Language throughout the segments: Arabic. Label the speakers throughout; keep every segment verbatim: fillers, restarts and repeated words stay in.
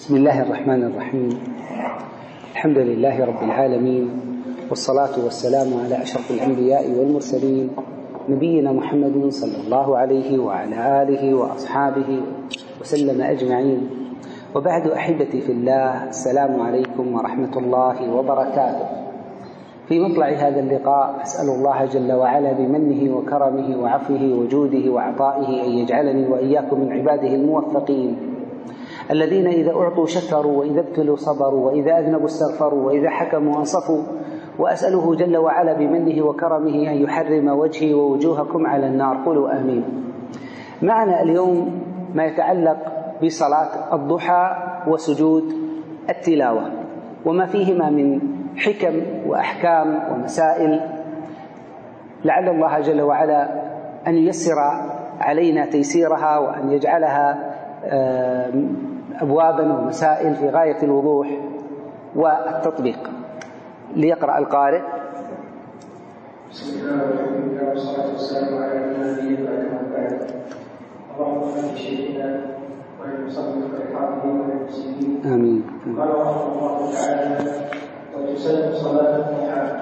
Speaker 1: بسم الله الرحمن الرحيم. الحمد لله رب العالمين، والصلاة والسلام على أشرف الأنبياء والمرسلين نبينا محمد صلى الله عليه وعلى آله وأصحابه وسلم أجمعين، وبعد أحبتي في الله، السلام عليكم ورحمة الله وبركاته. في مطلع هذا اللقاء أسأل الله جل وعلا بمنه وكرمه وعفوه وجوده وعطائه أن يجعلني وإياكم من عباده الموفقين الذين إذا أعطوا شكروا، وإذا ابتلوا صبروا، وإذا أذنبوا استغفروا، وإذا حكموا أنصفوا. وأسأله جل وعلا بمنه وكرمه أن يحرم وجهي ووجوهكم على النار. قولوا آمين. معنا اليوم ما يتعلق بصلاة الضحى وسجود التلاوة، وما فيهما من حكم وأحكام ومسائل، لعل الله جل وعلا أن ييسر علينا تيسيرها، وأن يجعلها أبوابا ومسائل في غاية الوضوح والتطبيق. ليقرأ القارئ.
Speaker 2: بسم الله والحمد لله والصلاة والسلام على نبينا محمد. اللهم اغفر لشيخنا ولمصنف الحاضرين والمسلمين.
Speaker 1: آمين.
Speaker 2: قال رحمه الله تعالى: وتسن صلاة الضحى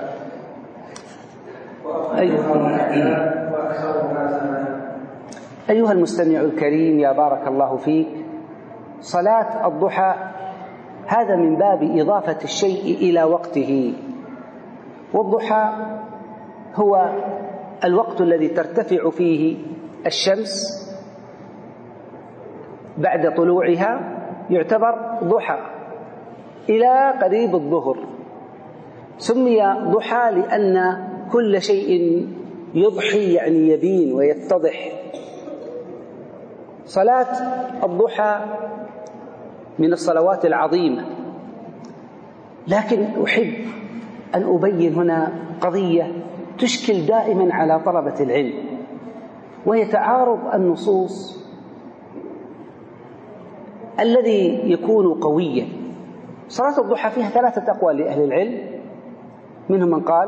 Speaker 2: وأقلها وأكثرها زمانا.
Speaker 1: أيها المستمع الكريم، يا بارك الله فيك، صلاة الضحى هذا من باب إضافة الشيء إلى وقته. والضحى هو الوقت الذي ترتفع فيه الشمس بعد طلوعها، يعتبر ضحى إلى قريب الظهر. سمي ضحى لأن كل شيء يضحي، يعني يبين ويتضح. صلاة الضحى من الصلوات العظيمة، لكن أحب أن أبين هنا قضية تشكل دائما على طلبة العلم، وهي تعارض النصوص الذي يكون قويا. صلاة الضحى فيها ثلاثة أقوال لأهل العلم، منهم من قال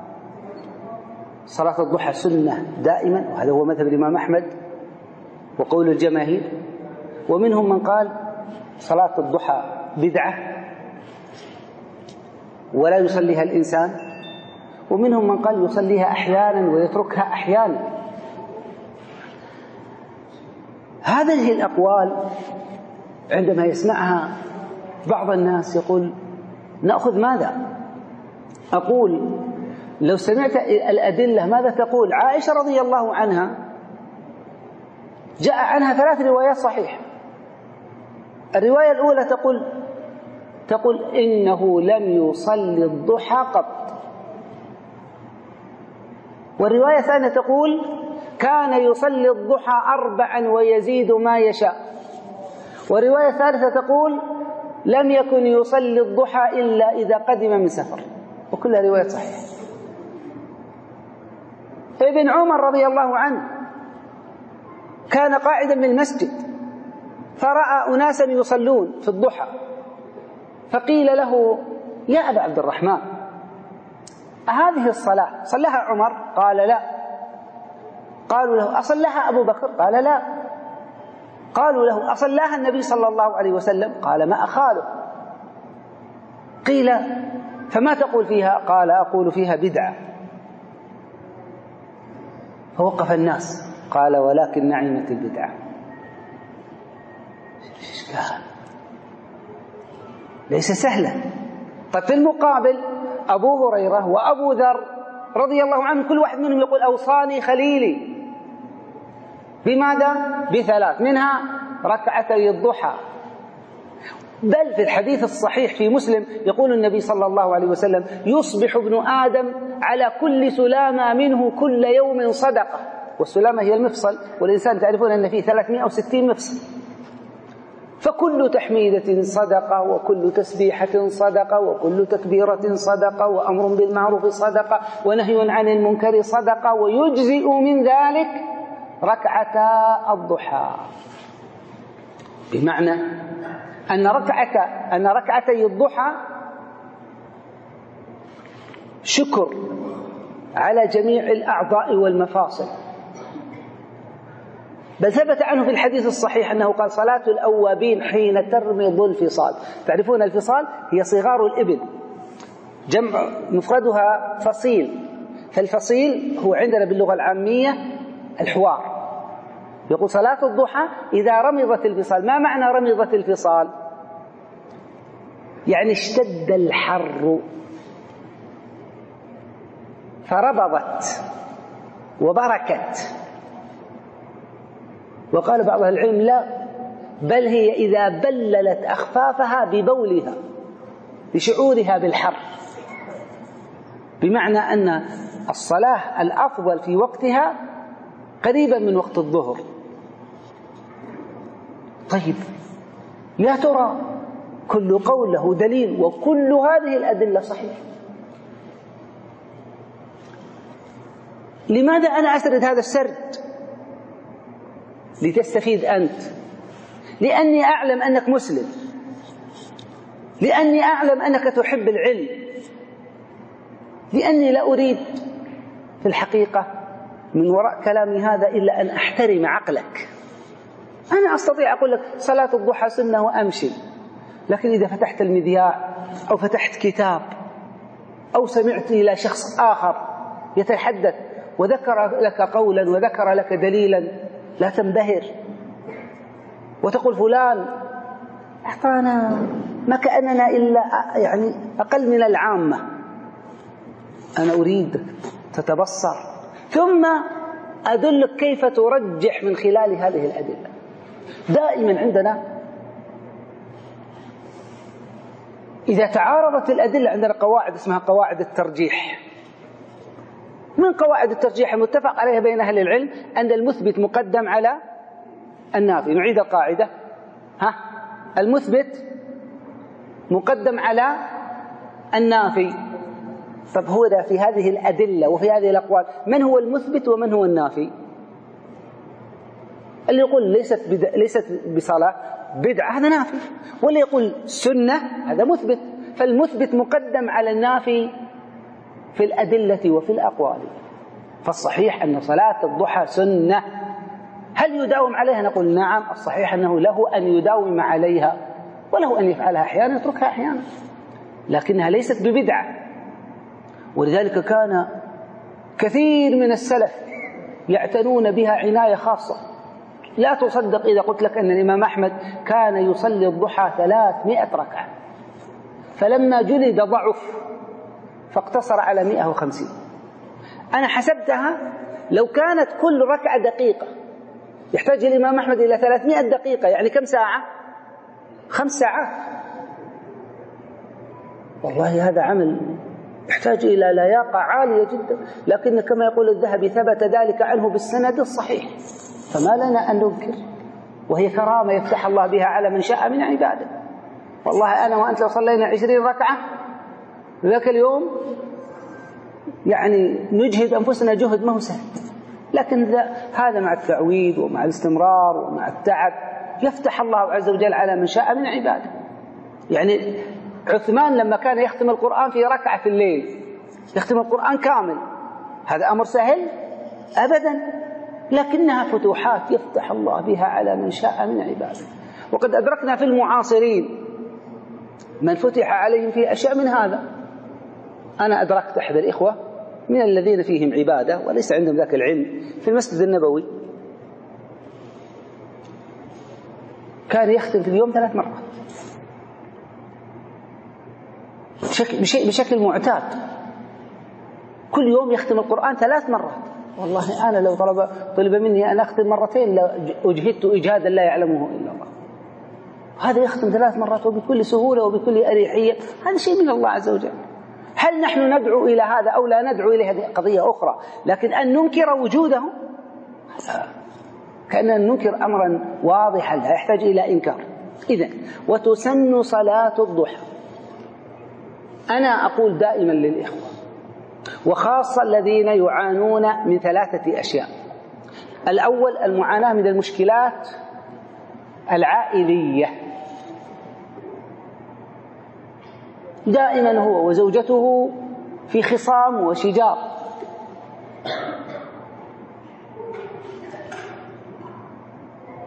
Speaker 1: صلاة الضحى سنة دائما، وهذا هو مذهب الإمام أحمد وقول الجماهير. ومنهم من قال صلاة الضحى بدعة ولا يصليها الإنسان. ومنهم من قال يصليها أحيانا ويتركها أحيانا. هذه الأقوال عندما يسمعها بعض الناس يقول: نأخذ ماذا؟ أقول: لو سمعت الأدلة ماذا تقول؟ عائشة رضي الله عنها جاء عنها ثلاث روايات صحيحة. الرواية الأولى تقول تقول إنه لم يصلي الضحى قط. والرواية الثانية تقول كان يصلي الضحى أربعا ويزيد ما يشاء. والرواية الثالثة تقول لم يكن يصلي الضحى إلا إذا قدم من سفر. وكلها روايات صحيحة. ابن عمر رضي الله عنه كان قاعدا من المسجد، فرأى أناسا يصلون في الضحى، فقيل له: يا أبا عبد الرحمن، هذه الصلاة صلىها عمر؟ قال: لا. قالوا له: أصلىها أبو بكر؟ قال: لا. قالوا له: أصلىها النبي صلى الله عليه وسلم؟ قال: ما أخاله. قيل: فما تقول فيها؟ قال: أقول فيها بدعة. فوقف الناس، قال: ولكن نعمت البدعة. إشكال، ليس سهلا. طيب في المقابل أبو هريرة وأبو ذر رضي الله عنهم كل واحد منهم يقول: أوصاني خليلي بماذا؟ بثلاث، منها ركعتي الضحى. بل في الحديث الصحيح في مسلم يقول النبي صلى الله عليه وسلم: يصبح ابن آدم على كل سلامة منه كل يوم صدقة. والسلامة هي المفصل، والإنسان تعرفون أن فيه ثلاثمائة وستين مفصل. فكل تحميدة صدقة، وكل تسبيحة صدقة، وكل تكبيرة صدقة، وأمر بالمعروف صدقة، ونهي عن المنكر صدقة، ويجزئ من ذلك ركعتا الضحى. بمعنى أن ركعة أن ركعتي الضحى شكر على جميع الأعضاء والمفاصل، بل ثبت عنه في الحديث الصحيح أنه قال صلاة الأوابين حين ترمض الفصال. تعرفون الفصال هي صغار الإبل، جمع مفردها فصيل، فالفصيل هو عندنا باللغة العامية الحوار. يقول صلاة الضحى إذا رمضت الفصال. ما معنى رمضت الفصال؟ يعني اشتد الحر فربضت وبركت. وقال بعض العلم لا، بل هي إذا بللت أخفافها ببولها لشعورها بالحر، بمعنى أن الصلاة الأفضل في وقتها قريبا من وقت الظهر. طيب يا ترى كل قول له دليل، وكل هذه الأدلة صحيحة. لماذا أنا أسرد هذا السرد؟ لتستفيد أنت، لأني أعلم أنك مسلم، لأني أعلم أنك تحب العلم، لأني لا أريد في الحقيقة من وراء كلامي هذا إلا أن أحترم عقلك. أنا أستطيع أقول لك صلاة الضحى سنة وأمشي، لكن إذا فتحت المذياع أو فتحت كتاب أو سمعت إلى شخص آخر يتحدث وذكر لك قولا وذكر لك دليلا، لا تنبهر وتقول فلان أعطانا ما كأننا إلا يعني أقل من العامة. أنا أريد تتبصر، ثم أدلك كيف ترجح من خلال هذه الأدلة. دائما عندنا إذا تعارضت الأدلة عندنا قواعد اسمها قواعد الترجيح. من قواعد الترجيح المتفق عليها بين أهل العلم أن المثبت مقدم على النافي. نعيد القاعدة، ها المثبت مقدم على النافي. طب هو ده في هذه الأدلة وفي هذه الأقوال من هو المثبت ومن هو النافي؟ اللي يقول ليست بد... ليست بصلاة بدعة هذا نافي، واللي يقول سنة هذا مثبت. فالمثبت مقدم على النافي في الأدلة وفي الأقوال. فالصحيح أن صلاة الضحى سنة. هل يداوم عليها؟ نقول نعم، الصحيح أنه له أن يداوم عليها وله أن يفعلها أحيانا يتركها أحيانا، لكنها ليست ببدعة. ولذلك كان كثير من السلف يعتنون بها عناية خاصة. لا تصدق إذا قلت لك أن الإمام أحمد كان يصلي الضحى ثلاثمائة ركعة، فلما جلد ضعف فاقتصر على مئة وخمسين. أنا حسبتها لو كانت كل ركعة دقيقة، يحتاج الإمام أحمد إلى ثلاثمائة دقيقة، يعني كم ساعة؟ خمس ساعات. والله هذا عمل يحتاج إلى لياقة عالية جدا، لكن كما يقول الذهبي ثبت ذلك عنه بالسند الصحيح، فما لنا أن ننكر، وهي كرامة يفتح الله بها على من شاء من عباده. والله أنا وأنت لو صلينا عشرين ركعة ذاك اليوم يعني نجهد أنفسنا جهد ما هو سهل، لكن هذا مع التعويد ومع الاستمرار ومع التعب يفتح الله عز وجل على من شاء من عباده. يعني عثمان لما كان يختم القرآن في ركعة في الليل، يختم القرآن كامل، هذا أمر سهل؟ أبدا، لكنها فتوحات يفتح الله بها على من شاء من عباده. وقد أدركنا في المعاصرين من فتح عليهم في أشياء من هذا. أنا أدركت أحد الإخوة من الذين فيهم عبادة وليس عندهم ذاك العلم في المسجد النبوي، كان يختم في اليوم ثلاث مرات بشكل, بشكل معتاد، كل يوم يختم القرآن ثلاث مرات. والله أنا لو طلب, طلب مني أن أختم مرتين لأجهدت إجهادا لا يعلمه إلا الله. هذا يختم ثلاث مرات وبكل سهولة وبكل أريحية، هذا شيء من الله عز وجل. هل نحن ندعو إلى هذا أو لا ندعو إليه؟ هذه قضية أخرى، لكن أن ننكر وجوده كأننا ننكر أمرا واضحا لا يحتاج إلى إنكار. إذن وتسن صلاة الضحى. أنا أقول دائما للإخوة وخاصة الذين يعانون من ثلاثة أشياء. الأول المعاناة من المشكلات العائلية، دائما هو وزوجته في خصام وشجار،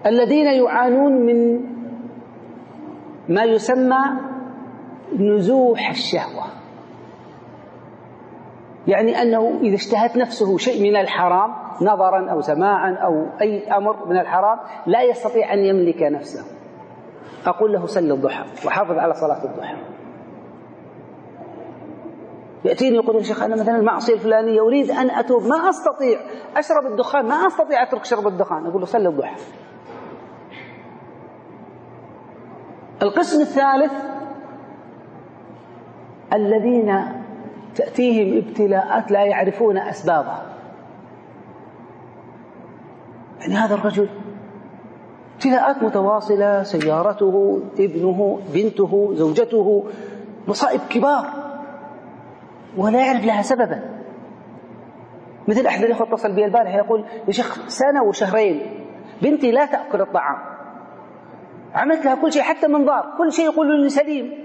Speaker 1: الذين يعانون من ما يسمى نزوح الشهوة، يعني أنه إذا اشتهت نفسه شيء من الحرام نظرا أو سماعا أو أي أمر من الحرام لا يستطيع أن يملك نفسه، أقول له صل الضحى وحافظ على صلاة الضحى. يأتيني يقول يا شيخ أنا مثلا المعصية الفلانية أريد أن أتوب، ما أستطيع، أشرب الدخان ما أستطيع أترك شرب الدخان، أقول له صل الضحى. القسم الثالث الذين تأتيهم ابتلاءات لا يعرفون أسبابها، يعني هذا الرجل ابتلاءات متواصلة، سيارته، ابنه، بنته، زوجته، مصائب كبار ولا يعرف لها سببا. مثل أحد الأخوة اتصل بي البارحة يقول يا شيخ سنة وشهرين بنتي لا تأكل الطعام، عملت لها كل شيء حتى منظار، كل شيء يقول لي سليم.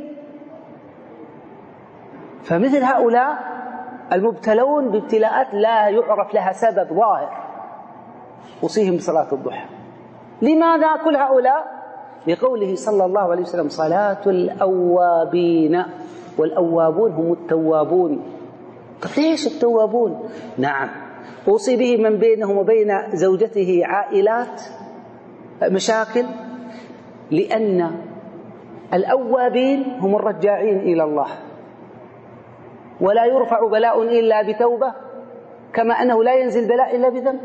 Speaker 1: فمثل هؤلاء المبتلون بابتلاءات لا يعرف لها سبب ظاهر أوصيهم بصلاة الضحى. لماذا كل هؤلاء؟ لقوله صلى الله عليه وسلم صلاة الأوابين، والأوابون هم التوابون. طيب ليش التوابون؟ نعم أوصي به من بينهم وبين زوجته عائلات مشاكل، لأن الأوابين هم الرجاعين إلى الله، ولا يرفع بلاء إلا بتوبة، كما أنه لا ينزل بلاء إلا بذنب.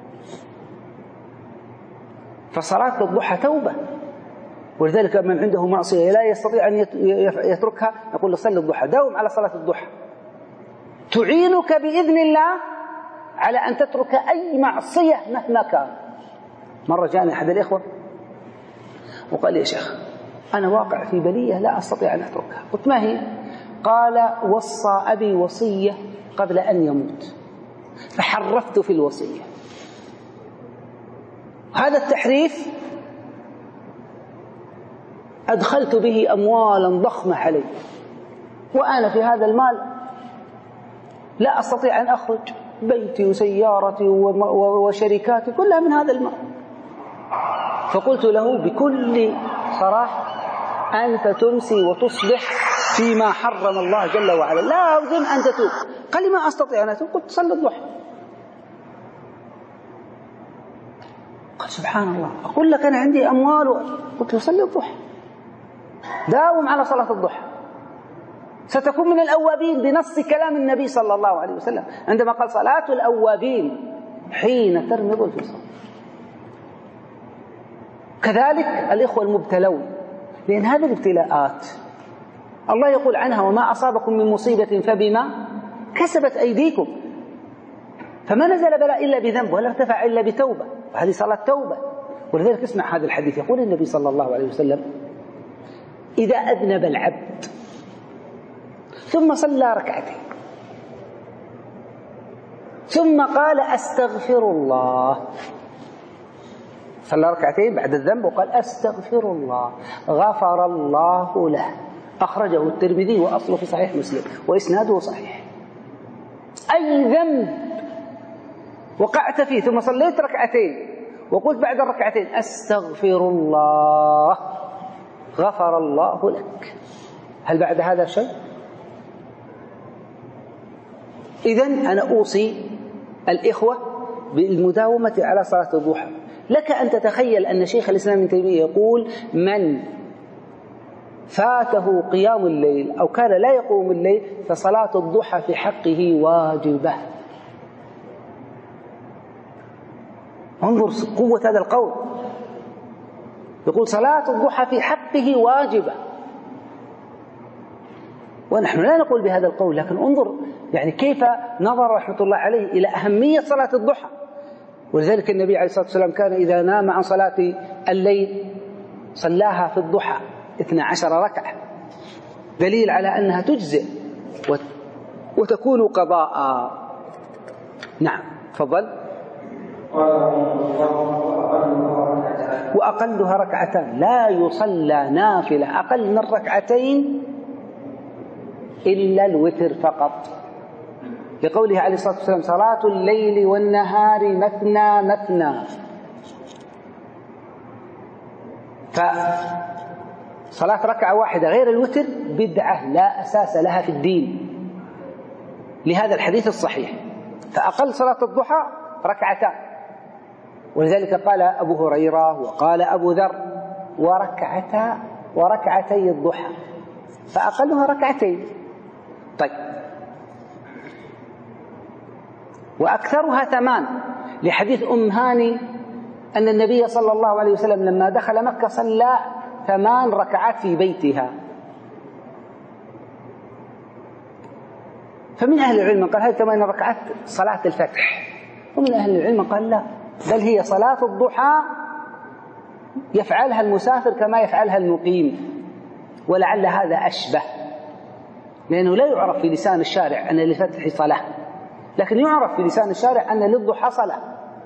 Speaker 1: فصلاة الضحى توبة، ولذلك من عنده معصية لا يستطيع أن يتركها نقول له صل الضحى، داوم على صلاة الضحى، تعينك بإذن الله على أن تترك أي معصية مهما كان. مرة جاءني أحد الإخوة وقال لي يا شيخ أنا واقع في بلية لا أستطيع أن أتركها. قلت ما هي؟ قال وصى أبي وصية قبل أن يموت فحرفت في الوصية. هذا التحريف أدخلت به أموالا ضخمة علي، وأنا في هذا المال لا أستطيع أن أخرج، بيتي وسيارتي وشركاتي كلها من هذا المال. فقلت له بكل صراحة أنت تمسي وتصبح فيما حرم الله جل وعلا، لا أظن أن تتوب. قال لي ما أستطيع أن أتوب. قلت صل الضحى. قال سبحان الله، أقول لك أنا عندي أموال. قلت له صل الضحى، داوم على صلاة الضحى، ستكون من الأوابين بنص كلام النبي صلى الله عليه وسلم عندما قال صلاة الأوابين حين ترمض الفصال. كذلك الإخوة المبتلون، لأن هذه الابتلاءات الله يقول عنها وما أصابكم من مصيبة فبما كسبت أيديكم، فما نزل بلاء إلا بذنب ولا ارتفع إلا بتوبة، وهذه صلاة توبة. ولذلك اسمع هذا الحديث، يقول النبي صلى الله عليه وسلم إذا أذنب العبد ثم صلى ركعتين ثم قال أستغفر الله، صلى ركعتين بعد الذنب وقال أستغفر الله، غفر الله له. أخرجه الترمذي وأصله في صحيح مسلم وإسناده صحيح. أي ذنب وقعت فيه ثم صليت ركعتين وقلت بعد الركعتين أستغفر الله، غفر الله لك. هل بعد هذا شيء؟ إذن أنا أوصي الإخوة بالمداومة على صلاة الضحى. لك أن تتخيل أن شيخ الإسلام ابن تيمية يقول من فاته قيام الليل أو كان لا يقوم الليل فصلاة الضحى في حقه واجبة. انظر قوة هذا القول، يقول صلاة الضحى في حقه واجبة. ونحن لا نقول بهذا القول، لكن انظر يعني كيف نظر رحمة الله عليه إلى أهمية صلاة الضحى. ولذلك النبي عليه الصلاة والسلام كان إذا نام عن صلاة الليل صلاها في الضحى اثنى عشر ركعة، دليل على أنها تجزئ وتكون قضاء. نعم تفضل. وأقلها ركعتان، لا يصلى نافلة أقل من ركعتين إلا الوتر فقط، لقوله عليه الصلاة والسلام صلاة الليل والنهار مثنى مثنى. فصلاة ركعة واحدة غير الوتر بدعة لا أساس لها في الدين لهذا الحديث الصحيح. فأقل صلاة الضحى ركعتان، ولذلك قال أبو هريرة وقال أبو ذر وركعتا وركعتي الضحى، فأقلها ركعتين. طيب، وأكثرها ثمان، لحديث أم هاني أن النبي صلى الله عليه وسلم لما دخل مكة صلى ثمان ركعات في بيتها. فمن أهل العلم قال هذه ثمان ركعات صلاة الفتح، ومن أهل العلم قال لا، بل هي صلاة الضحى يفعلها المسافر كما يفعلها المقيم، ولعل هذا أشبه، لأنه لا يعرف في لسان الشارع أن للفتح صلاة، لكن يعرف في لسان الشارع أن للضحى صلاة.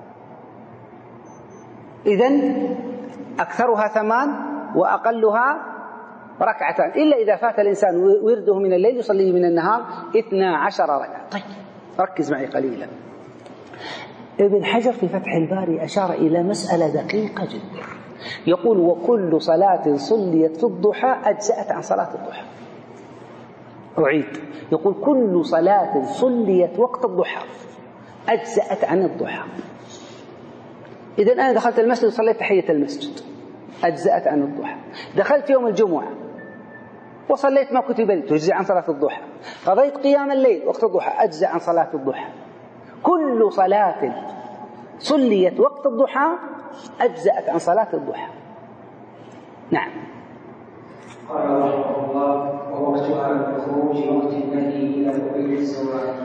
Speaker 1: إذن أكثرها ثمان وأقلها ركعتان، إلا إذا فات الإنسان ورده من الليل يصلي من النهار اثنا عشر ركعة. طيب، ركز معي قليلا. ابن حجر في فتح الباري أشار إلى مسألة دقيقة جدا، يقول وكل صلاة صليت في الضحى أجزأت عن صلاة الضحى. أعيد، يقول كل صلاة صليت وقت الضحى أجزأت عن الضحى. إذن أنا دخلت المسجد وصليت تحية المسجد أجزأت عن الضحى. دخلت يوم الجمعة وصليت ما كتب لي تجزئ عن صلاة الضحى. قضيت قيام الليل وقت الضحى أجزأ عن صلاة الضحى. كل صلاة صليت وقت الضحى أجزأت عن صلاة الضحى. نعم.
Speaker 2: قال رحمه الله ووقتها بخروج وقت النهي إلى قبيل الزوال.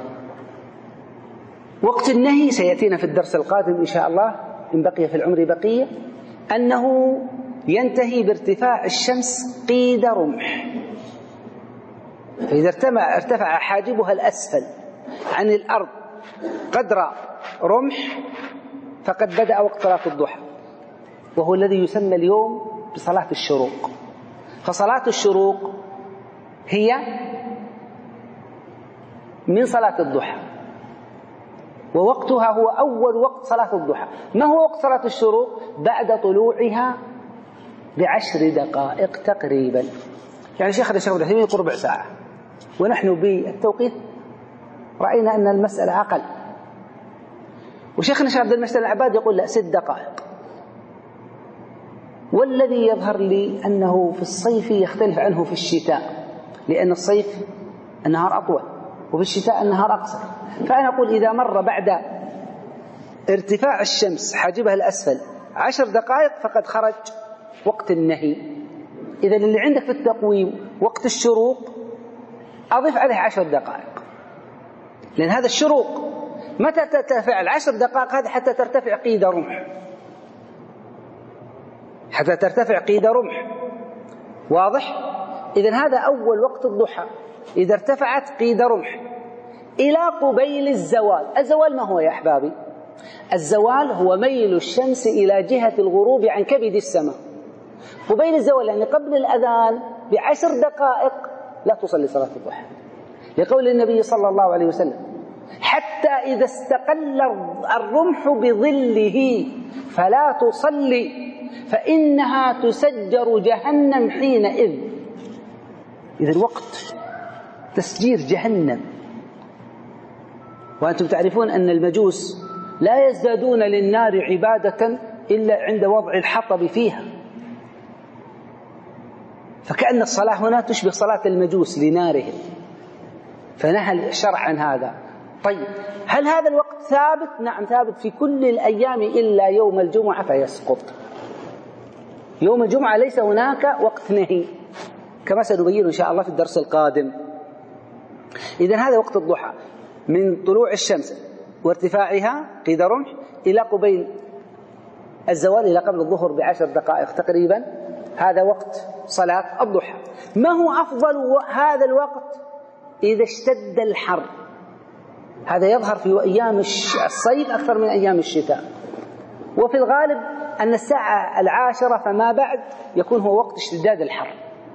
Speaker 1: وقت النهي سيأتينا في الدرس القادم إن شاء الله إن بقي في العمر بقية، أنه ينتهي بارتفاع الشمس قيد رمح، فإذا ارتفع حاجبها الأسفل عن الأرض قدر رمح فقد بدأ وقت صلاة الضحى، وهو الذي يسمى اليوم بصلاة الشروق. فصلاة الشروق هي من صلاة الضحى، ووقتها هو أول وقت صلاة الضحى. ما هو وقت صلاة الشروق؟ بعد طلوعها بعشر دقائق تقريبا. يعني شيخ الشيخ ابن تيمية يقول ربع ساعة، ونحن بالتوقيت رأينا أن المسألة أقل. وشيخنا الشيخ عبد المحسن العباد يقول لا، ست دقائق. والذي يظهر لي أنه في الصيف يختلف عنه في الشتاء، لأن الصيف النهار أطول وفي الشتاء النهار أقصر. فأنا أقول إذا مر بعد ارتفاع الشمس حاجبها الأسفل عشر دقائق فقد خرج وقت النهي. إذا اللي عندك في التقويم وقت الشروق أضيف عليه عشر دقائق، لأن هذا الشروق متى ترتفع العشر دقائق هذه حتى ترتفع قيد رمح، حتى ترتفع قيد رمح. واضح؟ إذن هذا أول وقت الضحى إذا ارتفعت قيد رمح إلى قبيل الزوال. الزوال ما هو يا أحبابي؟ الزوال هو ميل الشمس إلى جهة الغروب عن كبد السماء. قبيل الزوال يعني قبل الأذان بعشر دقائق لا تصلي صلاة الضحى، لقول النبي صلى الله عليه وسلم حتى إذا استقل الرمح بظله فلا تصلي فإنها تسجر جهنم حينئذ. إذن وقت تسجير جهنم. وأنتم تعرفون أن المجوس لا يزدادون للنار عبادة إلا عند وضع الحطب فيها، فكأن الصلاة هنا تشبه صلاة المجوس لنارهم، فنهى الشرع عن هذا. طيب، هل هذا الوقت ثابت؟ نعم ثابت في كل الأيام إلا يوم الجمعة فيسقط. يوم الجمعة ليس هناك وقت نهي كما سنبين إن شاء الله في الدرس القادم. إذن هذا وقت الضحى من طلوع الشمس وارتفاعها قيد رمح إلى قبيل الزوال إلى قبل الظهر بعشر دقائق تقريبا، هذا وقت صلاة الضحى. ما هو أفضل هذا الوقت؟ إذا اشتد الحر، هذا يظهر في أيام الصيف أكثر من أيام الشتاء، وفي الغالب أن الساعة العاشرة فما بعد يكون هو وقت اشتداد الحر.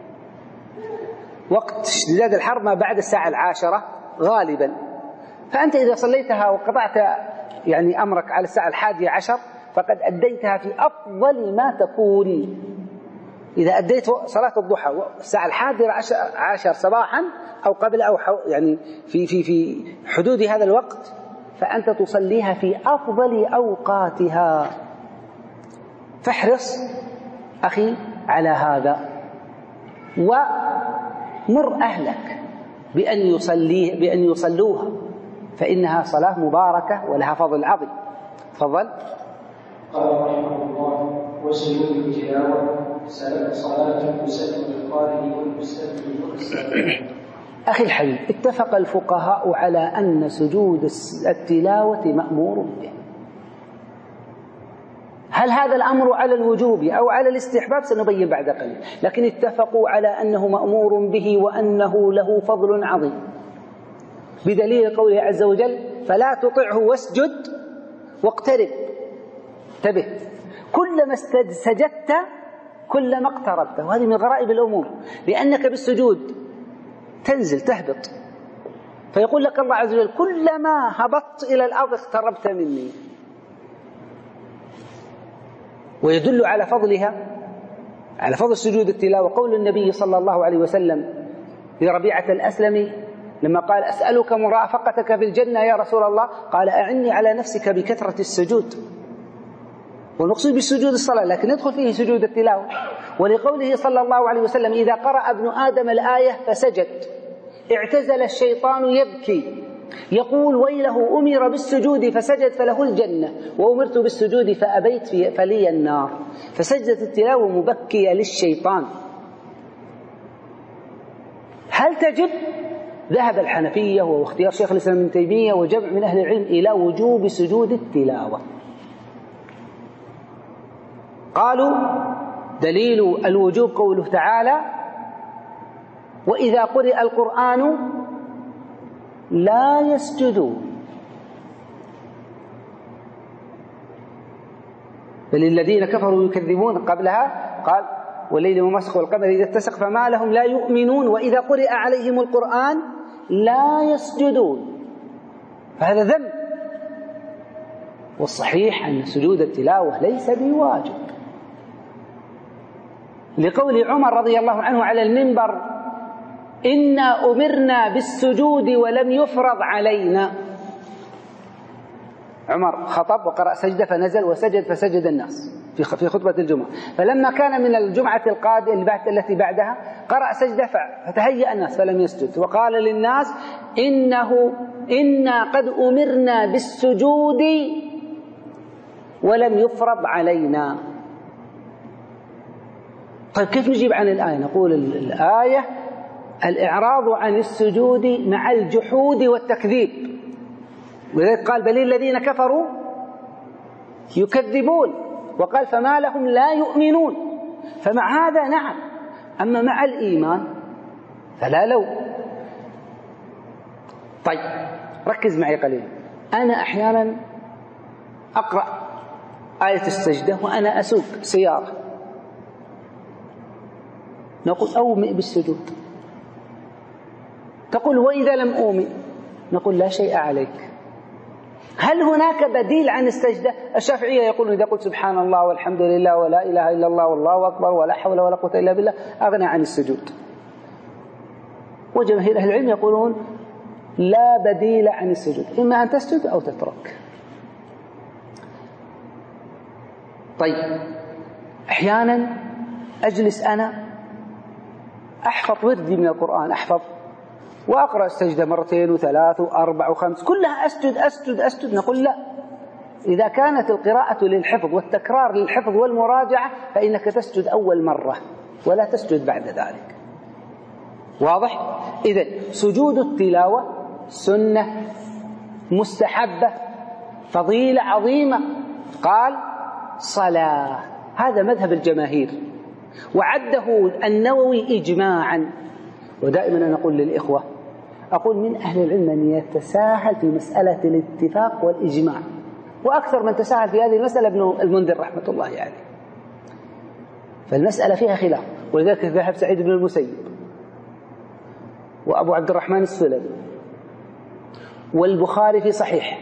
Speaker 1: وقت اشتداد الحر ما بعد الساعة العاشرة غالبا. فأنت إذا صليتها وقطعت يعني أمرك على الساعة الحادية عشر فقد أديتها في أفضل ما تكون. إذا أديت صلاة الضحى الساعة الحادية عشر صباحا أو قبل أو يعني في في في حدود هذا الوقت فأنت تصليها في أفضل أوقاتها. فاحرص أخي على هذا، ومر أهلك بأن يصليه بأن يصلوها، فإنها صلاة مباركة ولها فضل عظيم. تفضل.
Speaker 2: قال رحمه الله: وسجود التلاوة صلاة تسن للقارئ والمستمع والسامع.
Speaker 1: أخي الحبيب، اتفق الفقهاء على أن سجود التلاوة مأمور به. هل هذا الأمر على الوجوب أو على الاستحباب سنبين بعد قليل، لكن اتفقوا على أنه مأمور به وأنه له فضل عظيم، بدليل قوله عز وجل: فلا تطعه واسجد واقترب. انتبه، كلما سجدت كلما اقتربت، وهذه من غرائب الأمور، لأنك بالسجود تنزل تهبط، فيقول لك الله عز وجل: كلما هبطت إلى الأرض اقتربت مني. ويدل على فضلها، على فضل سجود التلاوة، قول النبي صلى الله عليه وسلم لربيعة الأسلمي لما قال: أسألك مرافقتك في الجنة يا رسول الله، قال: أعني على نفسك بكثرة السجود. ونقصد بالسجود الصلاة، لكن ندخل فيه سجود التلاوة. ولقوله صلى الله عليه وسلم: إذا قرأ ابن آدم الآية فسجد اعتزل الشيطان يبكي يقول: ويله أمر بالسجود فسجد فله الجنة، وأمرت بالسجود فأبيت فلي النار. فسجدة التلاوة مبكية للشيطان. هل تجب؟ ذهب الحنفية واختيار شيخ الإسلام ابن تيمية وجمع من أهل العلم إلى وجوب سجود التلاوة. قالوا: دليل الوجوب قوله تعالى: وإذا قرئ القرآن لا يسجدون. بل الذين كفروا يكذبون. قبلها قال: والليل ومسخ والقمر إذا اتسق فما لهم لا يؤمنون وإذا قرئ عليهم القرآن لا يسجدون. فهذا ذنب. والصحيح أن سجود التلاوة ليس بواجب، لقول عمر رضي الله عنه على المنبر: إنا أمرنا بالسجود ولم يفرض علينا. عمر خطب وقرأ سجدة فنزل وسجد فسجد الناس في خطبة الجمعة. فلما كان من الجمعة القادمة التي بعدها قرأ سجدة فتهيأ الناس فلم يسجد، وقال للناس: إنه إنا قد أمرنا بالسجود ولم يفرض علينا. طيب كيف نجيب عن الآية؟ نقول الآية الإعراض عن السجود مع الجحود والتكذيب، ولذلك قال: بل الذين كفروا يكذبون، وقال: فما لهم لا يؤمنون. فمع هذا نعم، أما مع الإيمان فلا لو. طيب ركز معي قليلا. أنا أحيانا أقرأ آية السجدة وأنا أسوق سيارة، نقول: أومئ بالسجود. تقول: وإذا لم أومئ؟ نقول: لا شيء عليك. هل هناك بديل عن السجدة؟ الشافعية يقولون: إذا قلت سبحان الله والحمد لله ولا إله إلا الله والله أكبر ولا حول ولا قوة إلا بالله أغنى عن السجود. وجماهير أهل العلم يقولون: لا بديل عن السجود، إما أن تسجد أو تترك. طيب أحيانا أجلس أنا أحفظ وردي من القرآن، أحفظ وأقرأ السجدة مرتين وثلاث وأربع وخمس، كلها أسجد أسجد أسجد. نقول: لا، إذا كانت القراءة للحفظ والتكرار للحفظ والمراجعة فإنك تسجد أول مرة ولا تسجد بعد ذلك. واضح؟ إذن سجود التلاوة سنة مستحبة فضيلة عظيمة. قال: صلاة. هذا مذهب الجماهير، وعده النووي إجماعا. ودائما أنا أقول للإخوة، أقول: من أهل العلم من يتساهل في مسألة الاتفاق والإجماع، وأكثر من تساهل في هذه المسألة ابن المنذر رحمة الله عليه. يعني. فالمسألة فيها خلاف، ولذلك ذهب سعيد بن المسيب وأبو عبد الرحمن السلمي والبخاري في صحيح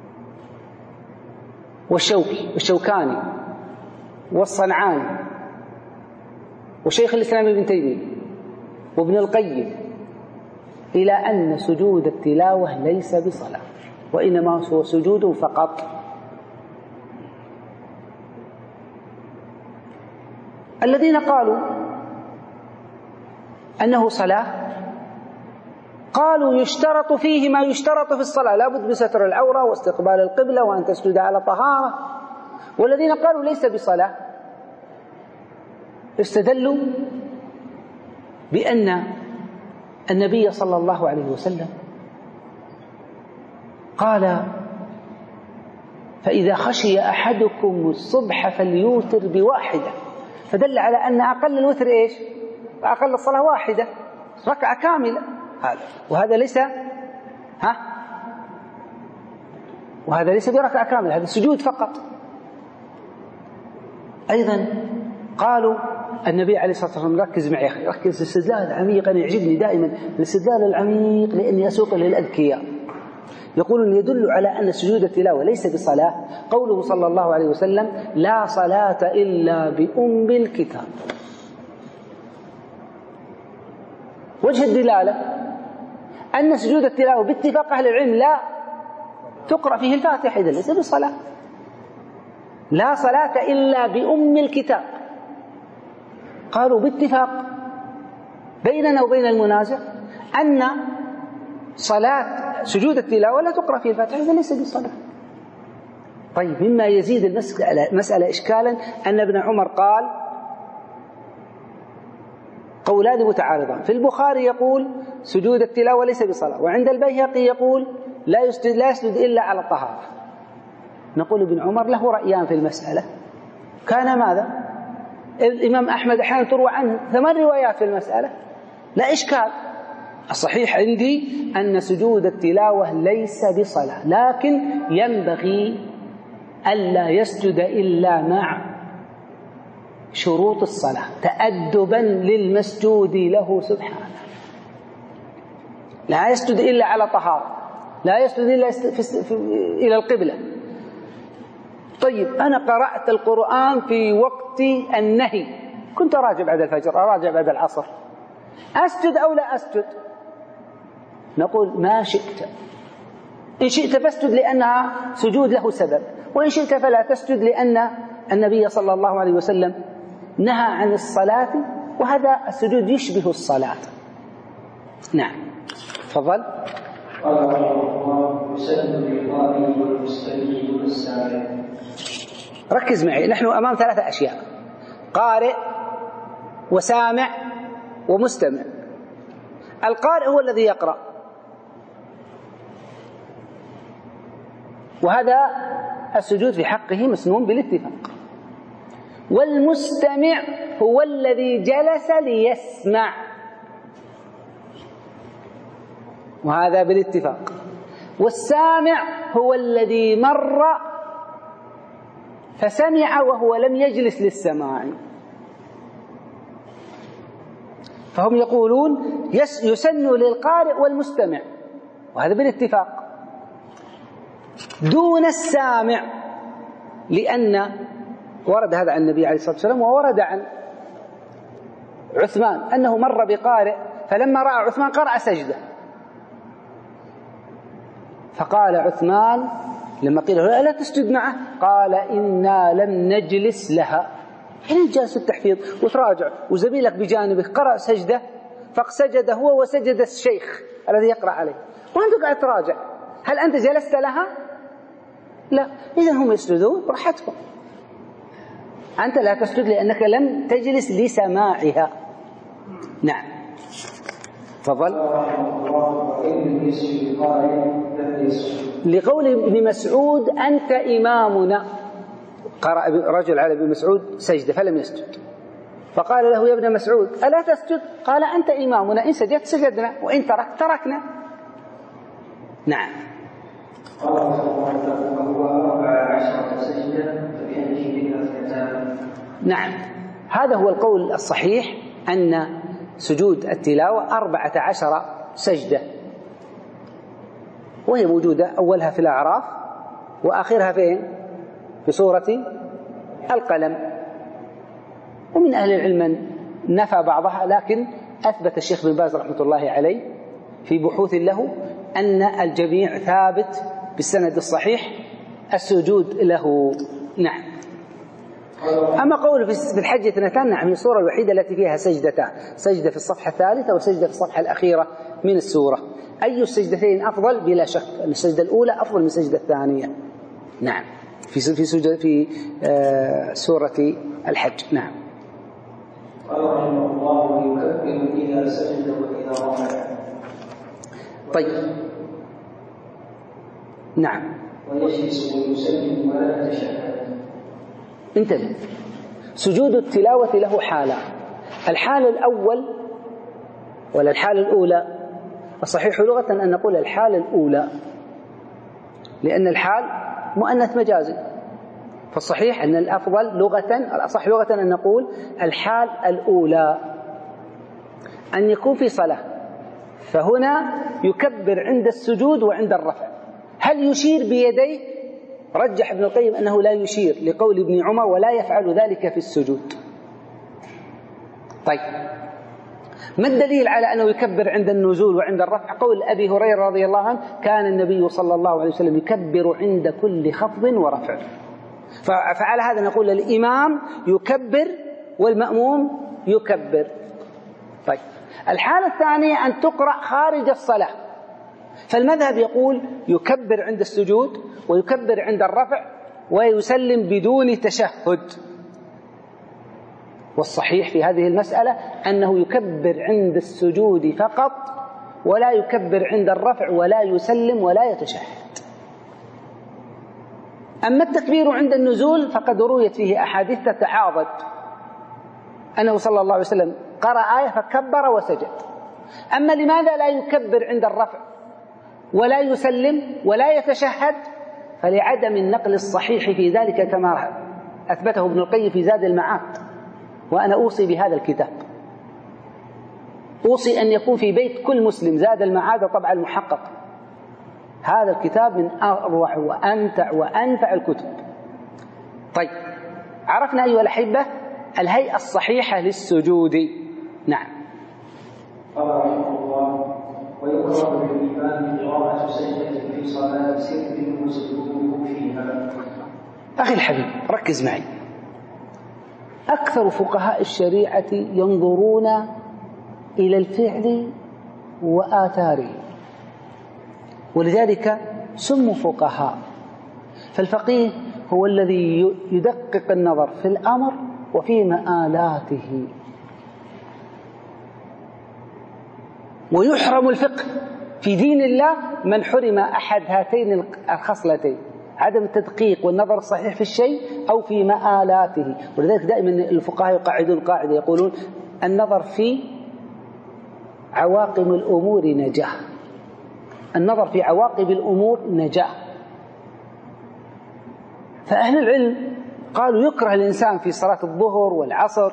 Speaker 1: والشوكي والشوكاني والصنعاني وشيخ الإسلام ابن تيمية وابن القيم إلى أن سجود التلاوة ليس بصلاة، وإنما هو سجود فقط. الذين قالوا أنه صلاة قالوا يشترط فيه ما يشترط في الصلاة، لا بد بستر العورة واستقبال القبلة وأن تسجد على طهارة. والذين قالوا ليس بصلاة استدلوا بأن النبي صلى الله عليه وسلم قال: فإذا خشي أحدكم الصبح فليوتر بواحدة، فدل على أن أقل الوتر إيش؟ أقل الصلاة واحدة، ركعة كاملة. هذا وهذا ليس ها وهذا ليس بركعة كاملة، هذا سجود فقط. أيضا قالوا النبي عليه الصلاة والسلام، ركز معي أخي، ركز الاستدلال العميق، أنا يعجبني دائما الاستدلال العميق لأني أسوق للأذكياء. يقولون يدل على أن سجود التلاوة ليس بصلاة قوله صلى الله عليه وسلم: لا صلاة إلا بأم الكتاب. وجه الدلالة أن سجود التلاوة باتفاق أهل العلم لا تقرأ فيه الفاتحة، إذا ليس بصلاة. لا صلاة إلا بأم الكتاب، قالوا باتفاق بيننا وبين المنازع أن صلاة سجود التلاوة لا تقرأ فيه الفاتحة، إذا ليس بصلاة. طيب، مما يزيد المسألة مسألة إشكالا أن ابن عمر قال قولان متعارضان، في البخاري يقول سجود التلاوة ليس بصلاة، وعند البيهقي يقول لا يسجد لا يسجد إلا على الطهارة. نقول ابن عمر له رأيان في المسألة، كان ماذا؟ الإمام أحمد أحيانا تروى عنه ثمان روايات في المسألة، لا إشكال. الصحيح عندي أن سجود التلاوة ليس بصلاة، لكن ينبغي ألا يسجد إلا مع شروط الصلاة تأدبا للمسجود له سبحانه. لا يسجد إلا على طهارة، لا يسجد إلا إلى القبلة. طيب، أنا قرأت القرآن في وقت النهي، كنت أراجع بعد الفجر، أراجع بعد العصر، أسجد أو لا أسجد؟ نقول ما شئت، إن شئت فاسجد لأنها سجود له سبب، وإن شئت فلا تسجد لأن النبي صلى الله عليه وسلم نهى عن الصلاة، وهذا السجود يشبه الصلاة. نعم، تفضل.
Speaker 2: قال رحمه الله: يسن للقارئ والمستمع والسامع.
Speaker 1: ركز معي، نحن أمام ثلاثة أشياء: قارئ وسامع ومستمع. القارئ هو الذي يقرأ، وهذا السجود في حقه مسنون بالاتفاق. والمستمع هو الذي جلس ليسمع، وهذا بالاتفاق. والسامع هو الذي مر فسمع وهو لم يجلس للسماع. فهم يقولون يسن للقارئ والمستمع، وهذا بالاتفاق، دون السامع، لأن ورد هذا عن النبي عليه الصلاة والسلام، وورد عن عثمان أنه مر بقارئ فلما رأى عثمان قرأ سجدة، فقال عثمان لما قيل له ألا تسجد معه؟ قال إنا لم نجلس لها. يعني جالس التحفيظ وتراجع وزميلك بجانبك قرأ سجدة، فسجد هو وسجد الشيخ الذي يقرأ عليه، وأنت قاعد تراجع، هل أنت جلست لها؟ لا. إذن هم يسجدون براحتهم، أنت لا تسجد لأنك لم تجلس لسماعها. نعم، تفضل. لقول ابن مسعود أنت إمامنا، قرأ رجل على ابن مسعود سجدة فلم يسجد، فقال له يا ابن مسعود ألا تسجد؟ قال أنت إمامنا، إن سجدت سجدنا وإن تركت تركنا. نعم. نعم، هذا هو القول الصحيح، أن سجود التلاوة أربعة عشر سجدة، وهي موجودة أولها في الأعراف وآخرها فين؟ في سورة القلم. ومن أهل العلم نفى بعضها، لكن أثبت الشيخ بن باز رحمة الله عليه في بحوث له أن الجميع ثابت بالسند الصحيح السجود له. نعم. أما قوله في الحج اثنتان، نعم، هي السورة الوحيدة التي فيها سجدتان، سجدة في الصفحة الثالثة وسجدة في الصفحة الأخيرة من السورة. أي السجدتين أفضل؟ بلا شك أن السجدة الأولى أفضل من السجدة الثانية. نعم، في في سجدة في آه سورة الحج. نعم.
Speaker 2: قال رحمه الله: ويكبر إذا سجد وإذا رفع.
Speaker 1: طيب. نعم.
Speaker 2: ويجلس ويسلم ولا يتشهد.
Speaker 1: انتبه، سجود التلاوة له حالة. الحالة الأول ولا الحالة الأولى؟ الصحيح لغة أن نقول الحالة الأولى، لأن الحال مؤنث مجازي، فالصحيح أن الأفضل لغة، الأصح لغة أن نقول الحال الأولى، أن يكون في صلاة، فهنا يكبر عند السجود وعند الرفع. هل يشير بيديه؟ رجح ابن القيم أنه لا يشير لقول ابن عمر ولا يفعل ذلك في السجود. طيب، ما الدليل على أنه يكبر عند النزول وعند الرفع؟ قول أبي هريرة رضي الله عنه: كان النبي صلى الله عليه وسلم يكبر عند كل خفض ورفع. فعلى هذا نقول الإمام يكبر والمأموم يكبر. طيب، الحالة الثانية أن تقرأ خارج الصلاة، فالمذهب يقول يكبر عند السجود ويكبر عند الرفع ويسلم بدون تشهد. والصحيح في هذه المسألة أنه يكبر عند السجود فقط، ولا يكبر عند الرفع ولا يسلم ولا يتشهد. أما التكبير عند النزول فقد رويت فيه أحاديث تتعاضد، أنه صلى الله عليه وسلم قرأ آية فكبر وسجد. أما لماذا لا يكبر عند الرفع ولا يسلم ولا يتشهد؟ فلعدم النقل الصحيح في ذلك كما أثبته ابن القيم في زاد المعاد. وأنا أوصي بهذا الكتاب، أوصي أن يكون في بيت كل مسلم زاد المعاد طبعا المحقق. هذا الكتاب من أروع وأمتع وأنفع الكتب. طيب، عرفنا أيها الأحبة الهيئة الصحيحة للسجود. نعم.
Speaker 2: قال رحمه الله: ويكره للإمام قراءة سجدة في صلاة سر وسجوده فيها.
Speaker 1: أخي الحبيب، ركز معي. أكثر فقهاء الشريعة ينظرون إلى الفعل وآثاره، ولذلك سموا فقهاء. فالفقيه هو الذي يدقق النظر في الأمر وفي مآلاته. ويحرم الفقه في دين الله من حرم أحد هاتين الخصلتين: عدم التدقيق والنظر الصحيح في الشيء أو في مآلاته. ولذلك دائما الفقهاء يقعدون قاعدة يقولون: النظر في عواقب الأمور نجاة، النظر في عواقب الأمور نجاة. فأهل العلم قالوا يكره الإنسان في صلاة الظهر والعصر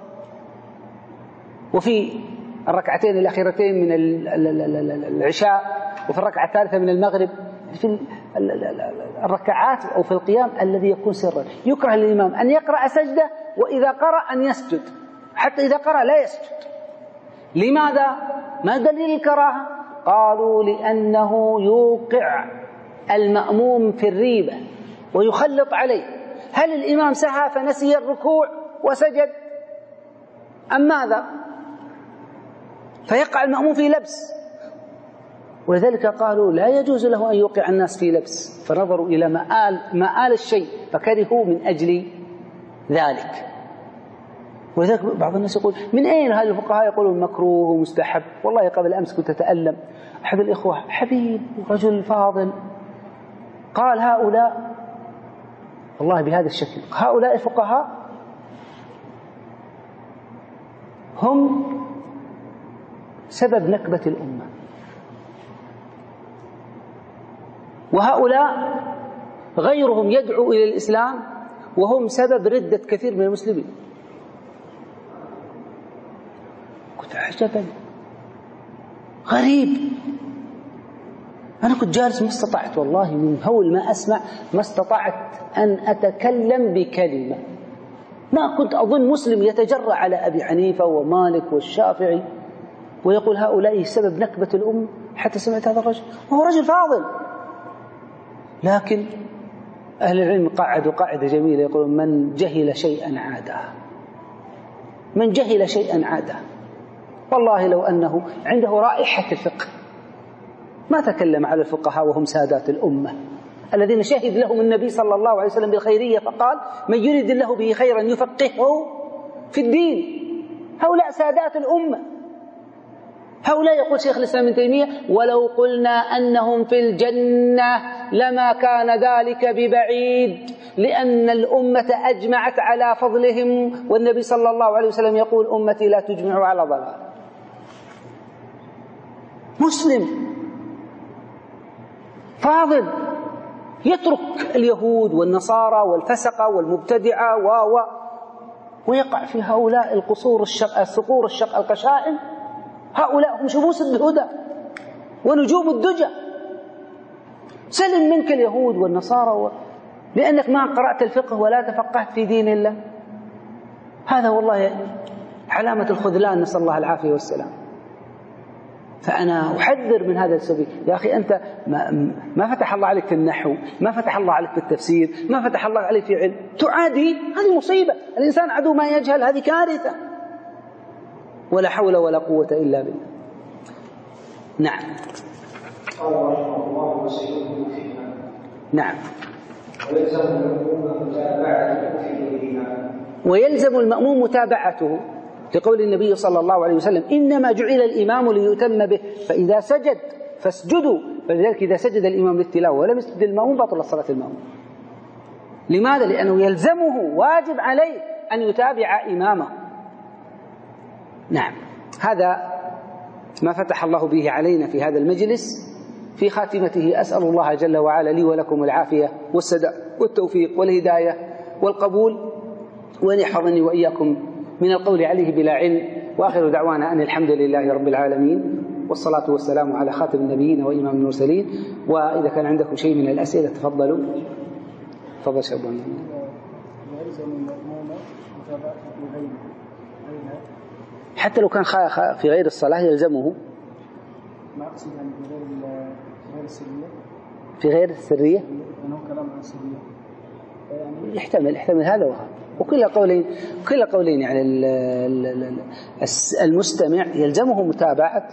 Speaker 1: وفي الركعتين الأخيرتين من العشاء وفي الركعة الثالثة من المغرب، في الركعات أو في القيام الذي يكون سرا، يكره للإمام أن يقرأ سجدة، وإذا قرأ أن يسجد، حتى إذا قرأ لا يسجد. لماذا؟ ما دليل الكراهة؟ قالوا لأنه يوقع المأموم في الريبة ويخلط عليه. هل الإمام سهى فنسي الركوع وسجد أم ماذا؟ فيقع المأموم في لبس. ولذلك قالوا لا يجوز له أن يوقع الناس في لبس، فنظروا إلى مآل, مآل الشيء فكرهوا من أجل ذلك. ولذلك بعض الناس يقول: من أين هذه الفقهاء يقولون مكروه ومستحب؟ والله قبل أمس كنت أتألم، أحد الإخوة حبيب رجل فاضل قال: هؤلاء والله بهذا الشكل، هؤلاء الفقهاء هم سبب نكبة الأمة، وهؤلاء غيرهم يدعو إلى الإسلام وهم سبب ردة كثير من المسلمين. كنت عجبا غريب، أنا كنت جالس ما استطعت والله من هول ما أسمع ما استطعت أن أتكلم بكلمة. ما كنت أظن مسلم يتجرأ على أبي حنيفة ومالك والشافعي ويقول هؤلاء سبب نكبة الأمة حتى سمعت هذا الرجل، وهو رجل فاضل. لكن أهل العلم قاعدوا قاعدة جميلة يقولون من جهل شيئا عاده، من جهل شيئا عاده. والله لو أنه عنده رائحة الفقه ما تكلم على الفقهاء وهم سادات الأمة الذين شهد لهم النبي صلى الله عليه وسلم بالخيرية فقال من يريد الله به خيرا يفقهه في الدين. هؤلاء سادات الأمة. هؤلاء يقول شيخ الإسلام ابن تيمية ولو قلنا أنهم في الجنة لما كان ذلك ببعيد، لأن الأمة أجمعت على فضلهم، والنبي صلى الله عليه وسلم يقول أمتي لا تجمع على ضلال. مسلم فاضل يترك اليهود والنصارى والفسقة والمبتدعة و و ويقع في هؤلاء القصور الشق الصقور الشق القشائم. هؤلاء هم شموس الهدى ونجوم الدجى. سلم منك اليهود والنصارى و... لأنك ما قرأت الفقه ولا تفقهت في دين الله. هذا والله علامة الخذلان، نسأل الله العافية والسلام. فأنا أحذر من هذا السبيل. يا أخي أنت ما, ما فتح الله عليك في النحو، ما فتح الله عليك في التفسير، ما فتح الله عليك في علم، تعادي. هذه مصيبة. الإنسان عدو ما يجهل، هذه كارثة. ولا حول ولا قوة إلا بالله. نعم. نعم. ويلزم المأموم متابعته لقول النبي صلى الله عليه وسلم إنما جعل الإمام ليؤتم به فإذا سجد فاسجدوا. فلذلك إذا سجد الإمام للتلاوة ولم يسجد المأموم بطل صلاة المأموم. لماذا؟ لأنه يلزمه، واجب عليه أن يتابع إمامه. نعم. هذا ما فتح الله به علينا في هذا المجلس. في خاتمته أسأل الله جل وعلا لي ولكم العافية والسداد والتوفيق والهداية والقبول، وأن يحفظني وإياكم من القول عليه بلا علم. وآخر دعوانا أن الحمد لله رب العالمين، والصلاة والسلام على خاتم النبيين وإمام المرسلين. وإذا كان عندكم شيء من الأسئلة تفضلوا. تفضل شباب. حتى لو كان في غير الصلاة يلزمه.
Speaker 3: ما أقصد يعني في غير غير السرية.
Speaker 1: في غير السرية.
Speaker 3: أنه كلام عن السرية.
Speaker 1: يعني يحتمل يحتمل هذا وهذا. وكل قولين كل قولين يعني المستمع يلزمه متابعة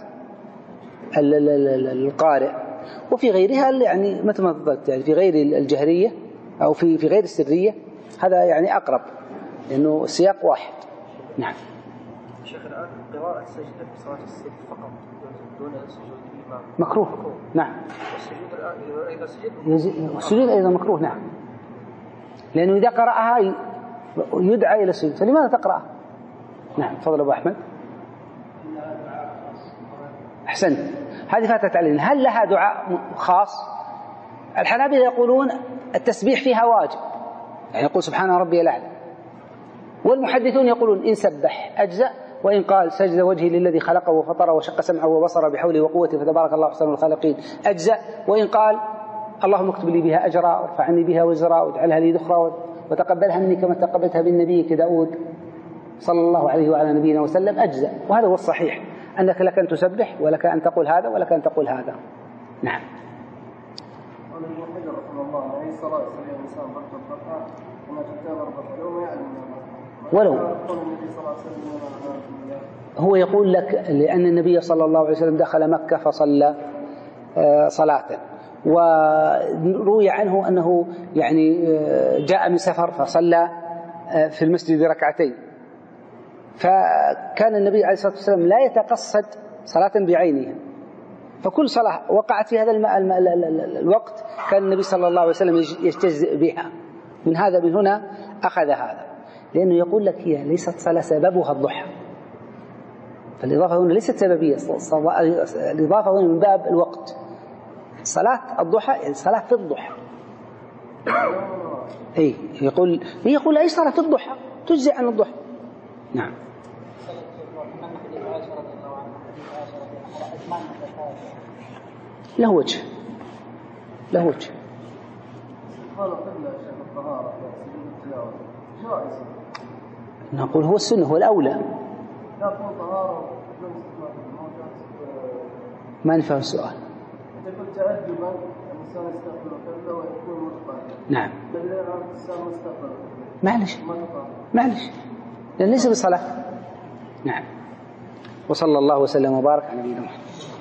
Speaker 1: القارئ. وفي غيرها يعني مثل ما تفضلت يعني في غير الجهرية أو في في غير السرية هذا يعني أقرب لأنه السياق واحد. نعم.
Speaker 3: شيخ الآن قراءة السجدة في صلاة السر فقط دون سجود الإمام
Speaker 1: مكروه. نعم.
Speaker 3: والسجود الآن إذا سجد
Speaker 1: السجود أيضا مكروه. نعم. لأنه إذا قرأها يدعى إلى السجود، فلماذا تقرأها؟ نعم. تفضل أبو أحمد. أحسنت. هذه فاتت علينا. هل لها دعاء خاص؟ الحنابلة يقولون التسبيح فيها واجب، يعني يقول سبحان ربي الأعلى. والمحدثون يقولون إن سبح أجزأ، وإن قال سجد وجهي للذي خلقه وفطره وشق سمعه وبصره بحوله وقوته فتبارك الله أحسن الخالقين أجزأ. وإن قال اللهم اكتب لي بها أجرا وارفع عني بها وزرا واجعلها لي ذخرا وتقبلها مني كما تقبلتها بالنبي كداود صلى الله عليه وعلى نبينا وسلم أجزأ. وهذا هو الصحيح، أنك لك أن تسبح ولك أن تقول هذا ولك أن تقول هذا. نعم. ولو هو يقول لك لأن النبي صلى الله عليه وسلم دخل مكة فصلى صلاة، وروي عنه أنه يعني جاء من سفر فصلى في المسجد ركعتين. فكان النبي عليه الصلاة والسلام لا يتقصد صلاة بعينها، فكل صلاة وقعت في هذا الوقت كان النبي صلى الله عليه وسلم يجتزئ بها. من هذا من هنا أخذ هذا، لأنه يقول لك هي ليست صلاة سببها الضحى، فالإضافة هنا ليست سببية، الإضافة هنا من باب الوقت. صلاة الضحى يعني صلاة في الضحى. أي يقول يقول أي صلاة في الضحى تجزي عن الضحى. نعم. له وجه له وجه. نقول هو السنة، هو الأولى. ما نفهم السؤال.
Speaker 3: إذا كنت تعجبا الإنسان يستقبل القبلة ويكون مقبلا.
Speaker 1: نعم.
Speaker 3: إذا الإنسان مستقبل.
Speaker 1: معلش. معلش. لأن ليس بصلاة. نعم. وصلى الله وسلم وبارك على نبينا محمد.